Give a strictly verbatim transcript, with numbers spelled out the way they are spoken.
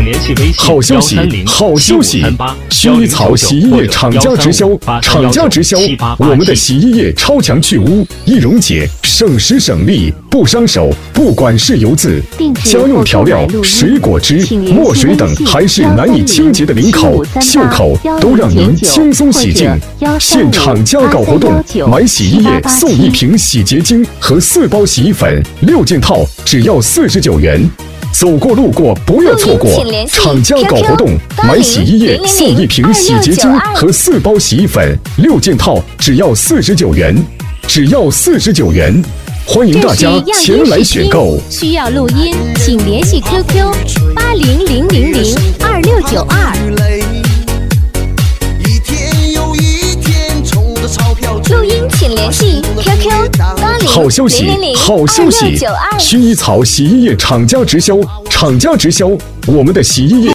联系微信好消息，好消息！薰衣草洗衣液厂家直销，厂家直销，我们的洗衣液超强去污、易溶解、省时省力，不伤手，不管是油渍、家用调料、水果汁、墨水等，还是难以清洁的领口、袖口，都让您轻松洗净。现厂家搞活动，买洗衣液送一瓶洗洁精和四包洗衣粉，六件套只要四十九元。走过路过不要错过，厂家搞活动，买洗衣液送一瓶洗洁精和四包洗衣粉，六件套只要四十九元，只要四十九元，欢迎大家前来选购。 需要录音，请联系 Q Q 八零零零零二六九二。录音请联系 Q Q 八零好消息，好消息！薰衣草洗衣液厂家直销，厂家直销，我们的洗衣液。